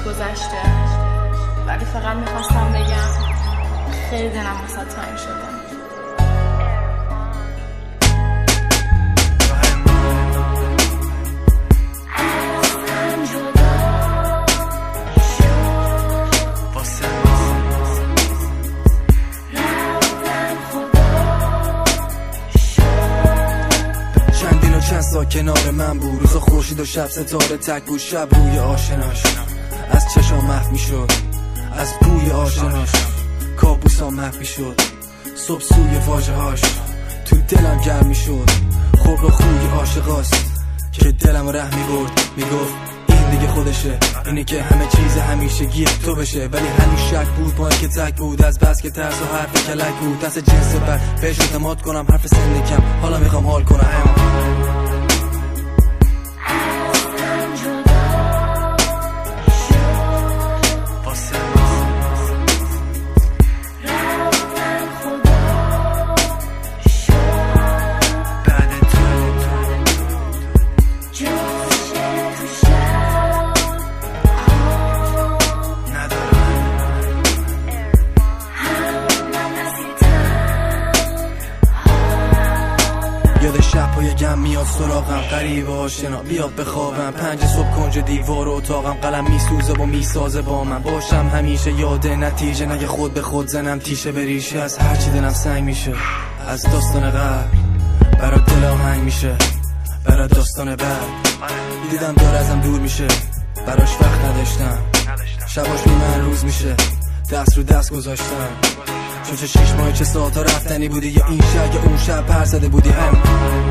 گذشته، ولی فقط میخواستم بگم خیلی دلم واسه تنگ شده. چند سال کنار من بود، روزا خورشید و شب ستاره تک بود. شب روی آشناش از چشام محو میشد، از بوی آشناش کابوسا محو میشد. صبح سوی واژه‌هاش تو دلم گرم میشد. خلق و خوی عاشقاست که دلم ره میبرد. میگفت این دیگه خودشه، اینه که همه چیز همیشگی تو بشه. ولی هنوز شک بود با اینکه تک بود، از بس که ترس و حرف کلک بود. دست جنس بر بهش اعتماد کنم، حرف سن کم حالا میخوام حال کنم. یاد شب پای گم میاد سراغم، غریب آشنا بیاد بخوابم. 5 صبح کنج دیوار اتاقم، قلم میسوزه و میسازه با من. باشم همیشه یاد نتیجه، نگه خود به خود زنم تیشه به ریشه. از هرچی دلم سنگ میشه، از داستان قبل برات دل آهنگ میشه. برات داستان بعد دیدم داره ازم دور میشه، براش وقت نداشتم. شباش بی من روز میشه، دست رو دست گذاشتم. چون چه 6 ماه چه ساعتا رفتنی بودی، یا این شب یا اون شب پر زده بودی. هم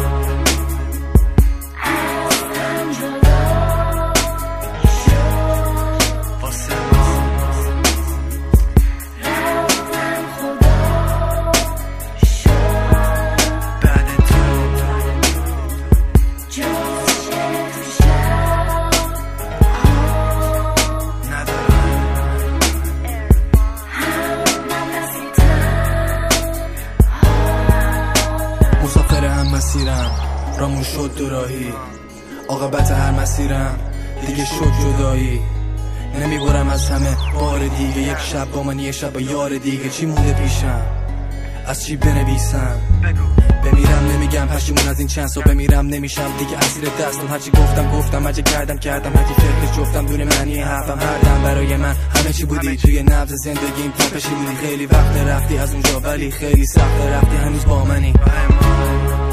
مسافر هم مسیرم، رامون شد دوراهی. عاقبت هر مسیرم دیگه شد جدایی. نمیبرم از همه بار دیگه، یک شب با من، یک شب با یار دیگه. چی مونده پیشم، از چی بنویسم؟ بمیرم نمیگم پشیمون از این چند سال، بمیرم نمیشم دیگه اسیر دستم. هرچی گفتم، هرچی کردم، هرچی فکرش جفتم دونه معنی حرفم. هر دم برای من همه چی بودی، توی نبض زندگیم تپشی بودی. خیلی وقت رفتی از اونجا، ولی خیلی سخت رفتی هنوز با منی.